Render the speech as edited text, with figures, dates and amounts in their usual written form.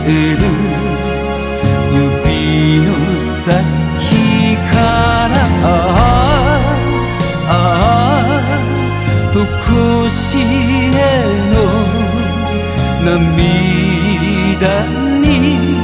える指の先からとこしえの涙に